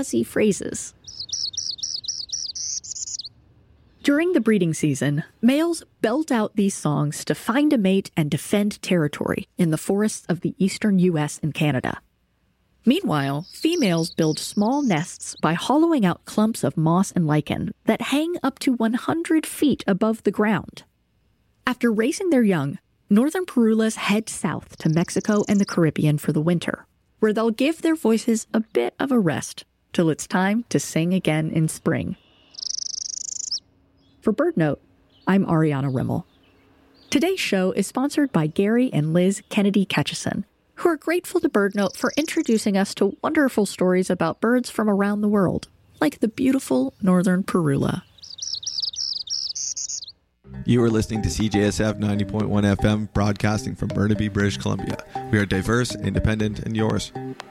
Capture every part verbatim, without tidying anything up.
fuzzy phrases. During the breeding season, males belt out these songs to find a mate and defend territory in the forests of the eastern U S and Canada. Meanwhile, females build small nests by hollowing out clumps of moss and lichen that hang up to one hundred feet above the ground. After raising their young, northern parulas head south to Mexico and the Caribbean for the winter, where they'll give their voices a bit of a rest till it's time to sing again in spring. For BirdNote, I'm Ariana Rimmel. Today's show is sponsored by Gary and Liz Kennedy Ketchison, who are grateful to BirdNote for introducing us to wonderful stories about birds from around the world, like the beautiful northern parula. You are listening to C J S F ninety point one F M, broadcasting from Burnaby, British Columbia. We are diverse, independent, and yours.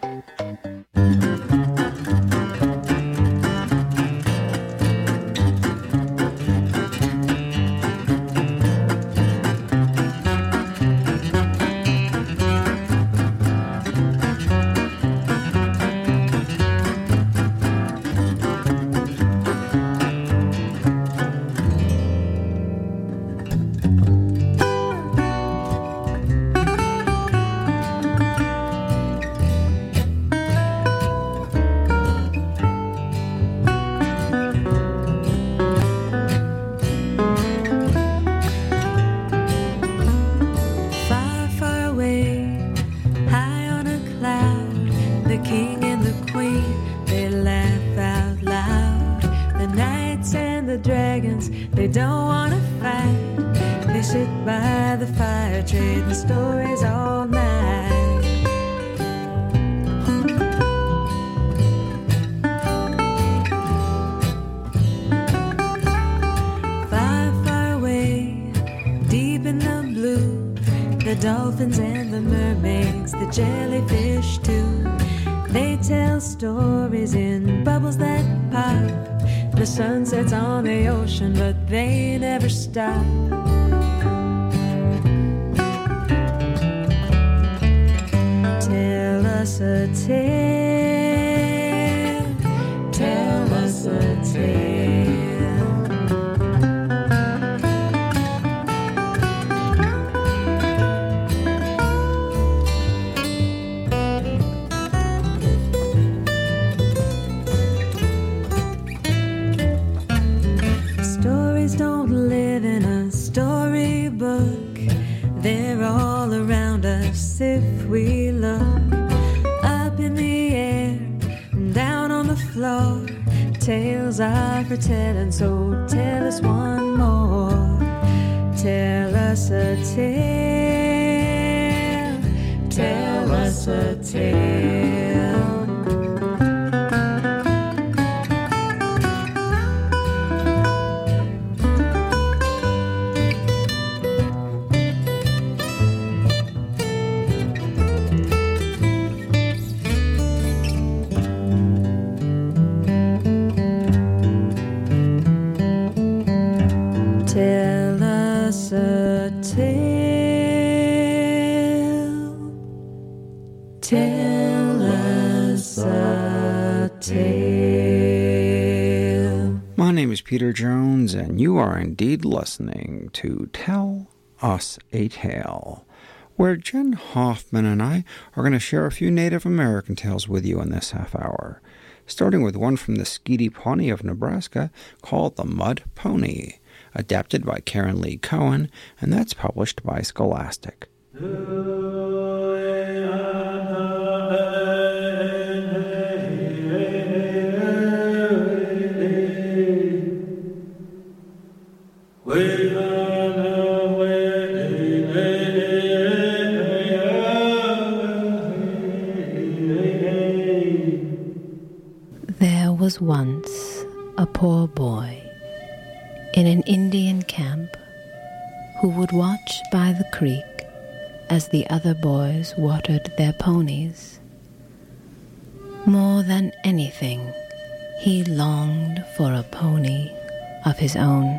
Telling, so tell us one more. Tell us a tale. Tell us a tale. Peter Jones, and you are indeed listening to Tell Us a Tale, where Jen Hoffman and I are going to share a few Native American tales with you in this half hour, starting with one from the Skeety Pawnee of Nebraska called The Mud Pony, adapted by Karen Lee Cohen, and that's published by Scholastic. There was once a poor boy in an Indian camp who would watch by the creek as the other boys watered their ponies. More than anything, he longed for a pony of his own.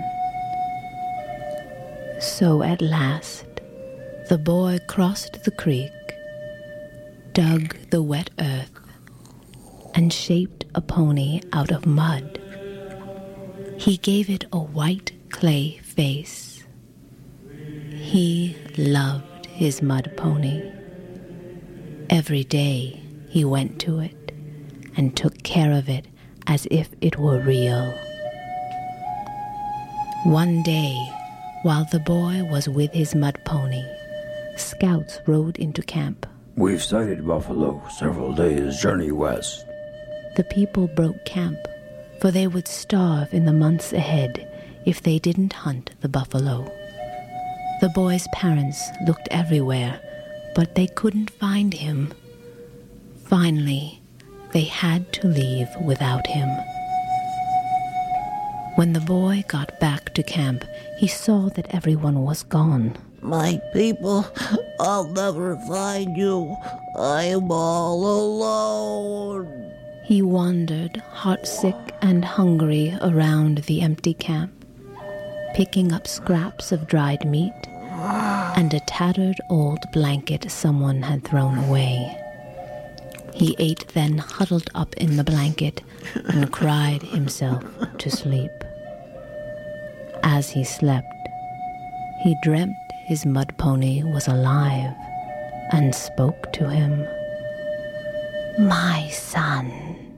So at last, the boy crossed the creek, dug the wet earth, and shaped a pony out of mud. He gave it a white clay face. He loved his mud pony. Every day he went to it and took care of it as if it were real. One day, while the boy was with his mud pony, scouts rode into camp. We've sighted buffalo several days' journey west. The people broke camp, for they would starve in the months ahead if they didn't hunt the buffalo. The boy's parents looked everywhere, but they couldn't find him. Finally, they had to leave without him. When the boy got back to camp, he saw that everyone was gone. My people, I'll never find you. I am all alone. He wandered, heartsick and hungry, around the empty camp, picking up scraps of dried meat and a tattered old blanket someone had thrown away. He ate, then huddled up in the blanket and cried himself to sleep. As he slept, he dreamt his mud pony was alive and spoke to him. My son,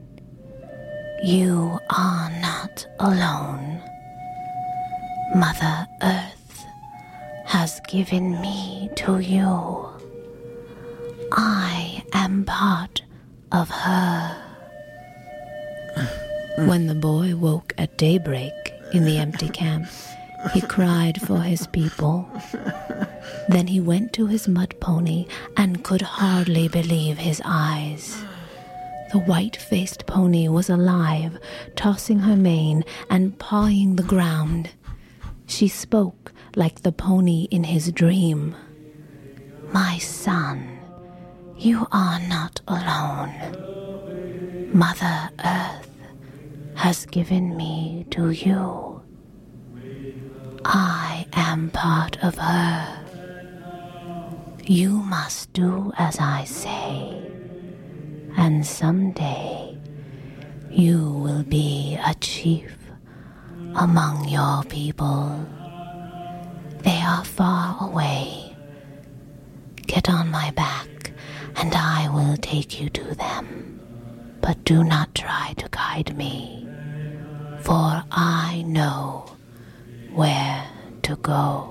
you are not alone. Mother Earth has given me to you. I am part of her. When the boy woke at daybreak in the empty camp, he cried for his people. Then he went to his mud pony and could hardly believe his eyes. The white-faced pony was alive, tossing her mane and pawing the ground. She spoke like the pony in his dream. My son, you are not alone. Mother Earth has given me to you. I am part of her. You must do as I say, and someday you will be a chief among your people. They are far away. Get on my back, and I will take you to them. But do not try to guide me, for I know where to go.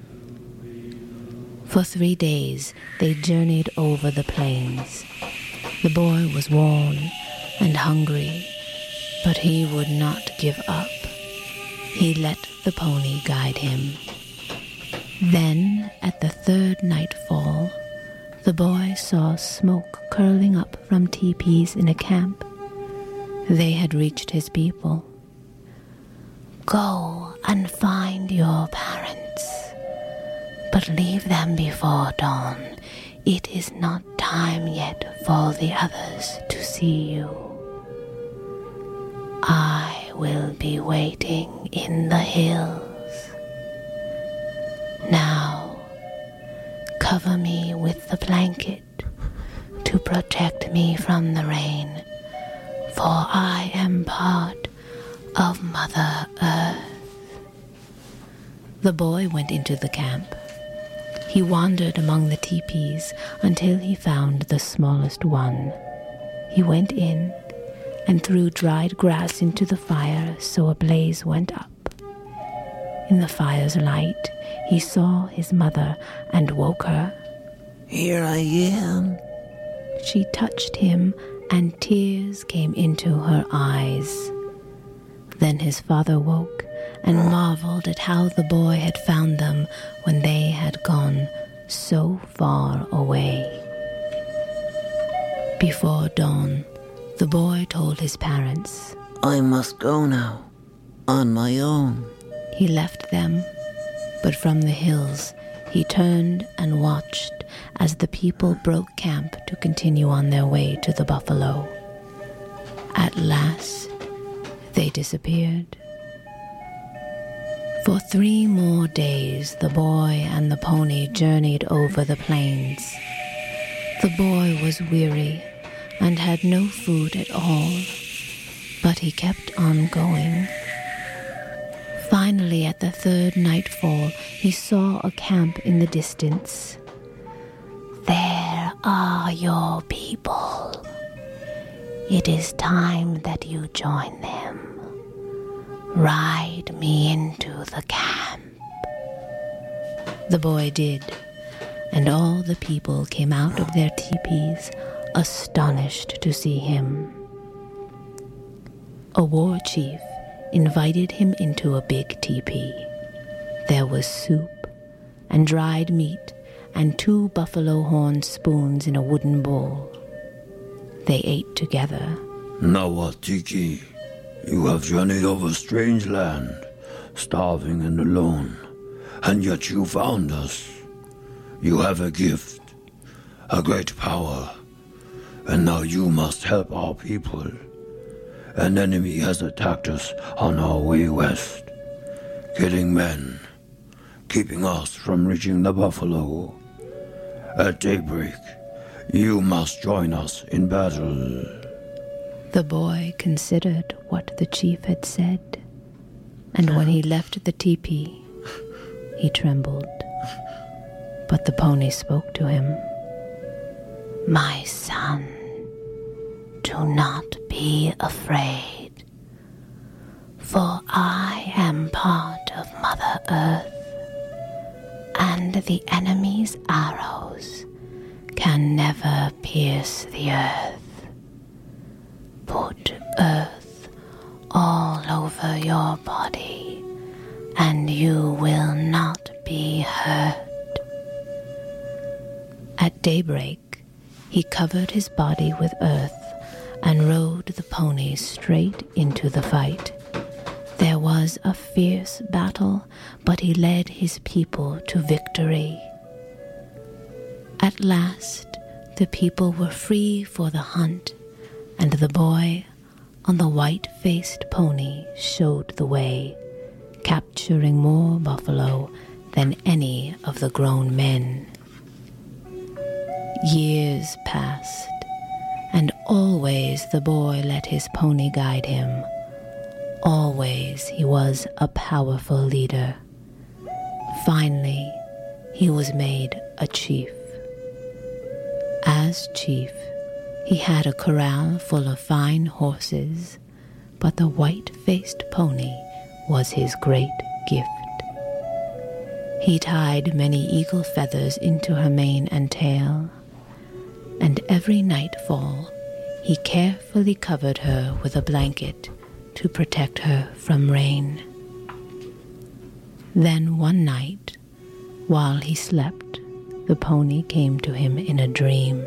For three days they journeyed over the plains. The boy was worn and hungry, but he would not give up. He let the pony guide him. Then, at the third nightfall, the boy saw smoke curling up from teepees in a camp. They had reached his people. Go and find your parents, but leave them before dawn. It is not time yet for the others to see you. I will be waiting in the hills. Now, cover me with the blanket to protect me from the rain, for I am part of Mother Earth. The boy went into the camp. He wandered among the teepees until he found the smallest one. He went in and threw dried grass into the fire so a blaze went up. In the fire's light, he saw his mother and woke her. Here I am. She touched him, and tears came into her eyes. Then his father woke and marveled at how the boy had found them when they had gone so far away. Before dawn, the boy told his parents, I must go now, on my own. He left them, but from the hills he turned and watched as the people broke camp to continue on their way to the buffalo. At last, they disappeared. For three more days, the boy and the pony journeyed over the plains. The boy was weary and had no food at all, but he kept on going. Finally, at the third nightfall, he saw a camp in the distance. "There are your people. It is time that you join them. Ride me into the camp." The boy did, and all the people came out of their teepees, astonished to see him. A war chief invited him into a big teepee. There was soup and dried meat and two buffalo horn spoons in a wooden bowl. They ate together. "Nawatiki, you have journeyed over strange land, starving and alone, and yet you found us. You have a gift, a great power, and now you must help our people. An enemy has attacked us on our way west, killing men, keeping us from reaching the buffalo. At daybreak, you must join us in battle." The boy considered what the chief had said, and when he left the teepee, he trembled. But the pony spoke to him. "My son, do not be afraid, for I am part of Mother Earth, and the enemy's arrows can never pierce the earth. Put earth all over your body, and you will not be hurt." At daybreak, he covered his body with earth and rode the pony straight into the fight. There was a fierce battle, but he led his people to victory. At last, the people were free for the hunt, and the boy on the white-faced pony showed the way, capturing more buffalo than any of the grown men. Years passed, and always the boy let his pony guide him. Always he was a powerful leader. Finally, he was made a chief. As chief, he had a corral full of fine horses, but the white-faced pony was his great gift. He tied many eagle feathers into her mane and tail, and every nightfall he carefully covered her with a blanket to protect her from rain. Then one night, while he slept, the pony came to him in a dream.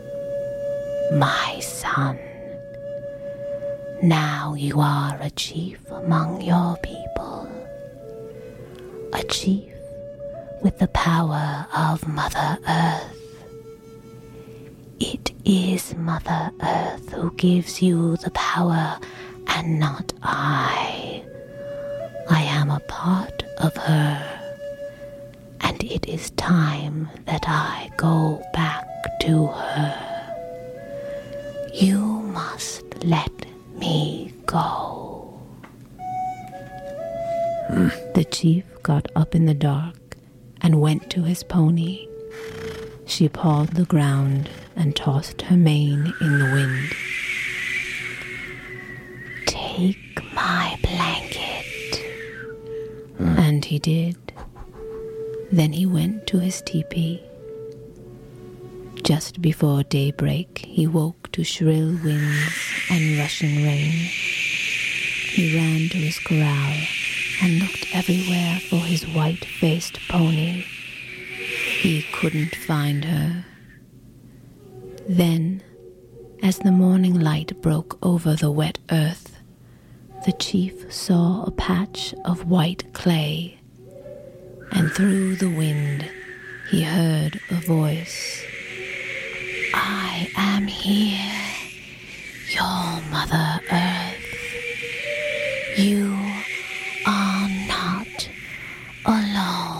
"My son, now you are a chief among your people, a chief with the power of Mother Earth. It is Mother Earth who gives you the power and not I. I am a part of her, and it is time that I go back to her. You must let me go." Hmm. The chief got up in the dark and went to his pony. She pawed the ground and tossed her mane in the wind. "Take my blanket." Hmm. And he did. Then he went to his teepee. Just before daybreak, he woke to shrill winds and rushing rain. He ran to his corral and looked everywhere for his white-faced pony. He couldn't find her. Then, as the morning light broke over the wet earth, the chief saw a patch of white clay, and through the wind he heard a voice. "I am here, your Mother Earth. You are not alone."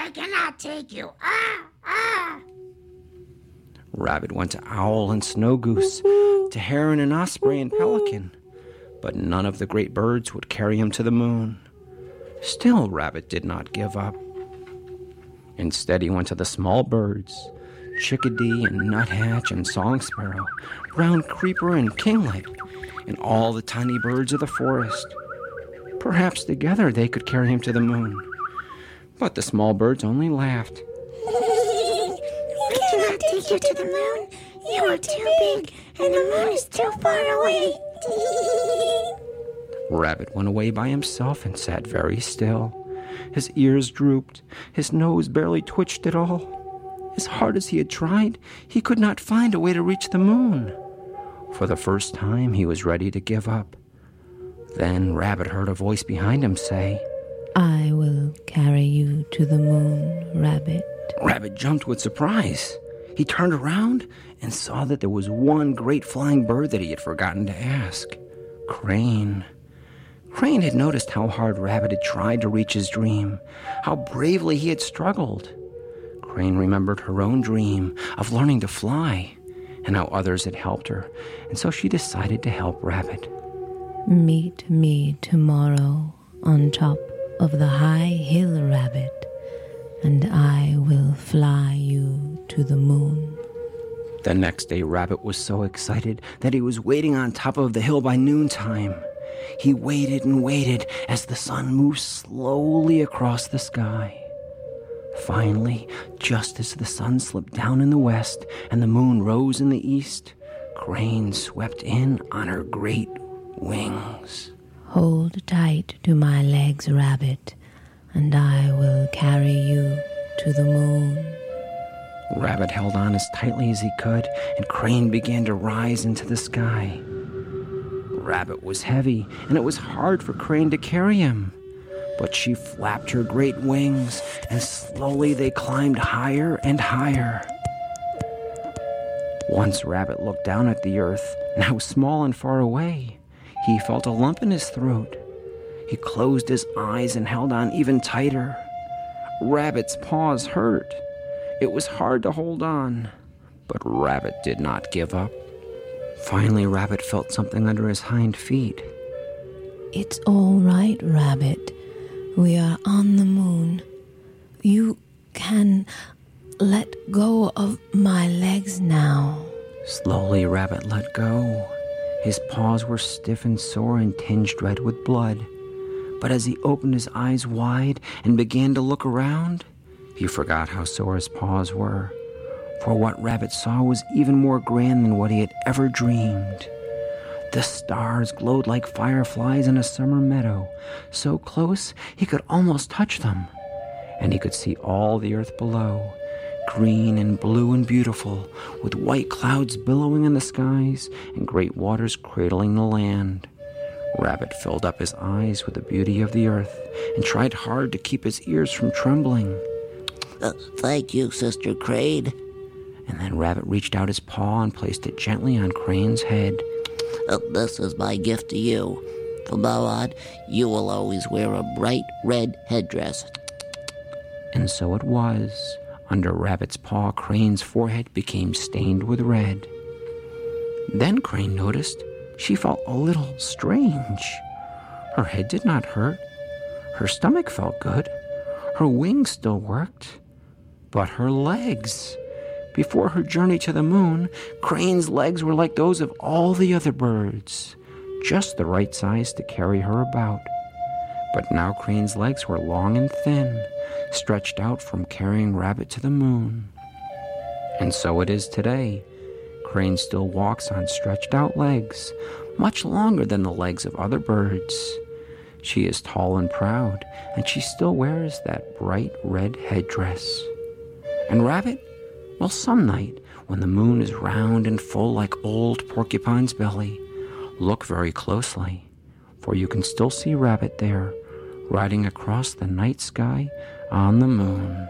I cannot take you. Ah, ah. Rabbit went to owl and snow goose, to heron and osprey and pelican, but none of the great birds would carry him to the moon. Still, Rabbit did not give up. Instead, he went to the small birds, chickadee and nuthatch and song sparrow, brown creeper and kinglet, and all the tiny birds of the forest. Perhaps together they could carry him to the moon. But the small birds only laughed. We cannot take you to the moon. You are too big, and the moon is too far away. Rabbit went away by himself and sat very still. His ears drooped. His nose barely twitched at all. As hard as he had tried, he could not find a way to reach the moon. For the first time, he was ready to give up. Then Rabbit heard a voice behind him say, I will carry you to the moon, Rabbit. Rabbit jumped with surprise. He turned around and saw that there was one great flying bird that he had forgotten to ask. Crane. Crane had noticed how hard Rabbit had tried to reach his dream, how bravely he had struggled. Crane remembered her own dream of learning to fly, and how others had helped her, and so she decided to help Rabbit. Meet me tomorrow on top of the high hill, Rabbit, and I will fly you to the moon. The next day, Rabbit was so excited that he was waiting on top of the hill by noontime. He waited and waited as the sun moved slowly across the sky. Finally, just as the sun slipped down in the west and the moon rose in the east, Crane swept in on her great wings. Hold tight to my legs, Rabbit, and I will carry you to the moon. Rabbit held on as tightly as he could, and Crane began to rise into the sky. Rabbit was heavy, and it was hard for Crane to carry him. But she flapped her great wings, and slowly they climbed higher and higher. Once Rabbit looked down at the earth, now small and far away. He felt a lump in his throat. He closed his eyes and held on even tighter. Rabbit's paws hurt. It was hard to hold on, but Rabbit did not give up. Finally, Rabbit felt something under his hind feet. It's all right, Rabbit. We are on the moon. You can let go of my legs now. Slowly, Rabbit let go. His paws were stiff and sore and tinged red with blood. But as he opened his eyes wide and began to look around, he forgot how sore his paws were. For what Rabbit saw was even more grand than what he had ever dreamed. The stars glowed like fireflies in a summer meadow, so close he could almost touch them. And he could see all the earth below, green and blue and beautiful, with white clouds billowing in the skies and great waters cradling the land. Rabbit filled up his eyes with the beauty of the earth and tried hard to keep his ears from trembling. Uh, thank you, Sister Crane. And then Rabbit reached out his paw and placed it gently on Crane's head. Uh, this is my gift to you. From now on, you will always wear a bright red headdress. And so it was. Under Rabbit's paw, Crane's forehead became stained with red. Then Crane noticed she felt a little strange. Her head did not hurt. Her stomach felt good. Her wings still worked. But her legs... Before her journey to the moon, Crane's legs were like those of all the other birds, just the right size to carry her about. But now Crane's legs were long and thin, stretched out from carrying Rabbit to the moon. And so it is today. Crane still walks on stretched out legs, much longer than the legs of other birds. She is tall and proud, and she still wears that bright red headdress. And Rabbit? Well, some night, when the moon is round and full like old Porcupine's belly, look very closely, for you can still see Rabbit there, riding across the night sky on the moon.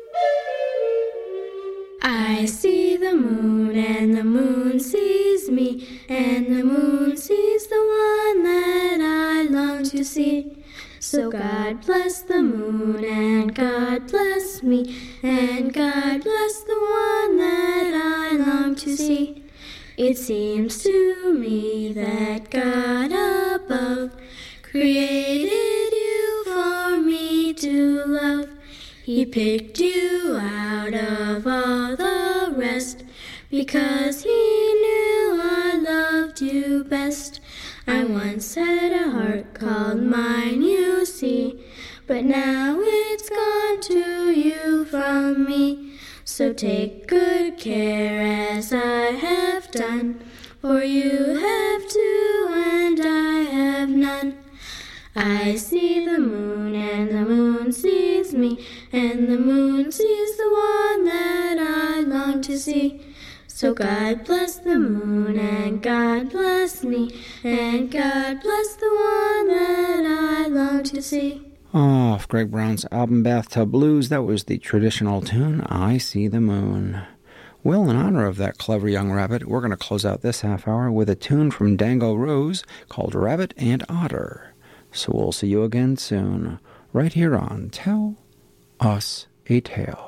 I see the moon and the moon sees me. and the moon sees the one that I long to see. So God bless the moon, and God bless me, and God bless the one that I long to see. It seems to me that God above created you for me to love. He picked you out of all the rest because he knew I loved you best. I once had a heart called mine, you see, but now it's gone to you from me. So take good care as I have done, for you have two and I have none. I see the moon and the moon sees me, and the moon sees the one that I long to see. So God bless the moon, and God bless me, and God bless the one that I long to see. Off Greg Brown's album Bathtub Blues, that was the traditional tune, I See the Moon. Well, in honor of that clever young rabbit, we're going to close out this half hour with a tune from Dango Rose called Rabbit and Otter. So we'll see you again soon, right here on Tell Us a Tale.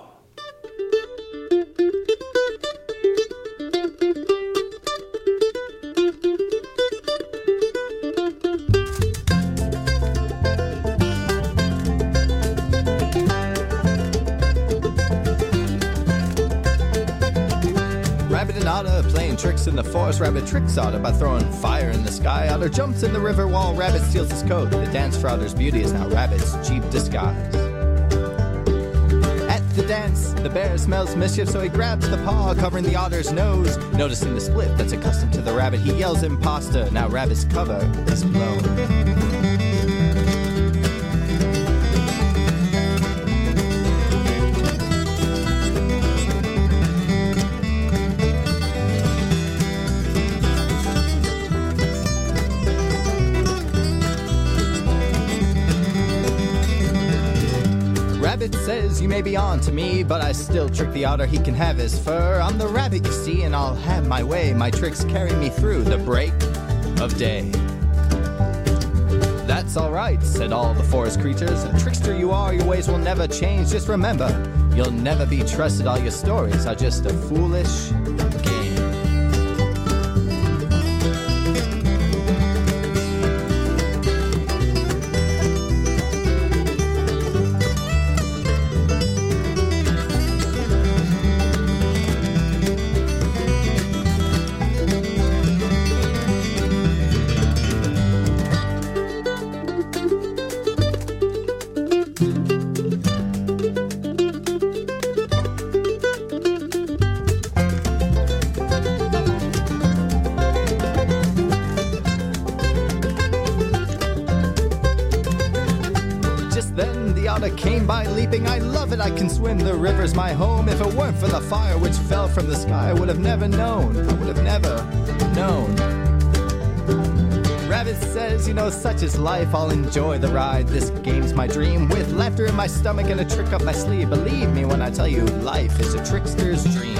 Otter playing tricks in the forest. Rabbit tricks Otter by throwing fire in the sky. Otter jumps in the river while Rabbit steals his coat. The dance for Otter's beauty is now Rabbit's cheap disguise. At the dance, the bear smells mischief, so he grabs the paw covering the Otter's nose. Noticing the split that's accustomed to the rabbit, he yells imposter. Now Rabbit's cover is blown. Rabbit says you may be on to me, but I still trick the otter, he can have his fur. I'm the rabbit, you see, and I'll have my way. My tricks carry me through the break of day. That's alright, said all the forest creatures. A trickster you are, your ways will never change. Just remember, you'll never be trusted. All your stories are just a foolish game. Came by leaping, I love it, I can swim, the river's my home. If it weren't for the fire which fell from the sky, I would have never known, I would have never known. Rabbit says, you know, such is life, I'll enjoy the ride. This game's my dream, with laughter in my stomach and a trick up my sleeve. Believe me when I tell you, life is a trickster's dream.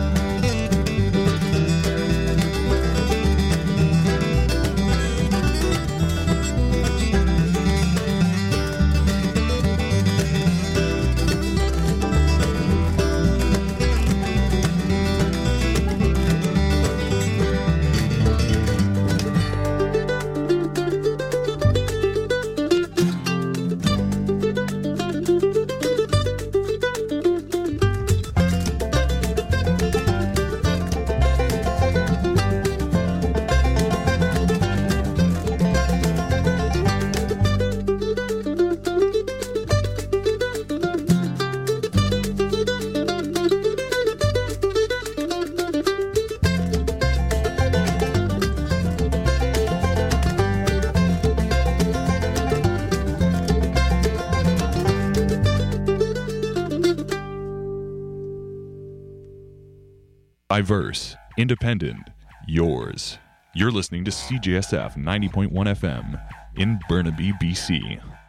Diverse, independent, yours. You're listening to C J S F ninety point one F M in Burnaby, B C.